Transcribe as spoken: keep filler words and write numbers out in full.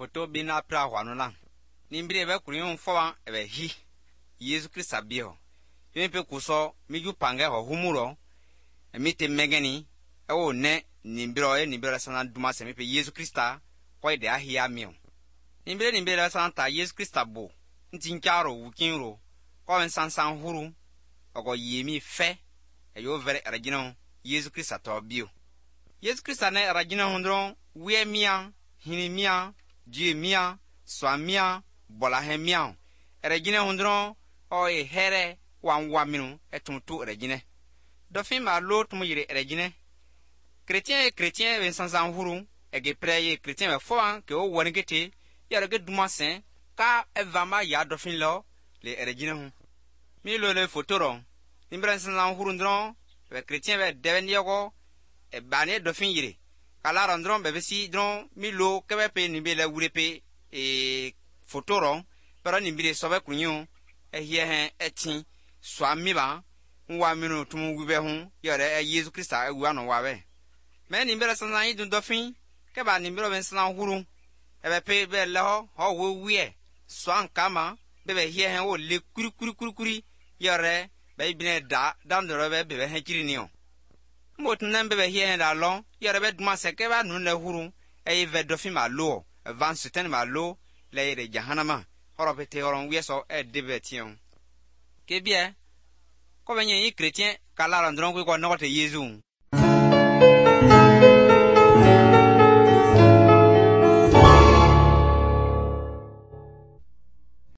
photo bina pra hwanula nimbre be kurun fowan ebe hi Yesu Krista bio yempe kuso miju pange ho humuro emite megeni ewo ne nimbiro e nimbiro sana duma se mepe Yesu Krista ko de ahia mio nimbre nimbre sana ta Yesu Krista bo ntinkaro wukinro ko ensansan huru ogo yemi fe eyo vere eragino Yesu Krista to bio Yesu Krista ne eragino hundron wie mia hini mia die mia swa mia bola he mia eragino hundron o e here wan waminu etumtu eragine dofin ma lo tumu yire eragine chrétien et chrétien ben sansan huru ege preye chrétien be foan ke o wonigete yare ge duma sen ka evama ya dofin lo le eragine hu mi lo le fotoro nimbran sansan huru ndron be chrétien be deven yogo e bane dofin yire kala rondron be besi dron mi lo kebe pe nimbe la wurepe e fotoro pero nimbire sobe kunyu e hie hen etin swami ba nwa minu tumu wibe hu yare Yesu Krista ewa no wawe me nimbere sansan idun dofin ke ba nimbere ben sansan huru e be pe be le ho ho wo wie swan kama be be hie hen o le kuri kuri kuri kuri yare be bine da dan do be be hen kiri ni o motun nan be be hie hen da lo yare be duma se ke ba nu le huru e ve dofin ma lo van suten ma lo le yere jahanama horopete horon wieso e debetion ke bien ko benye yi chrétien kala randron ko no te Yesu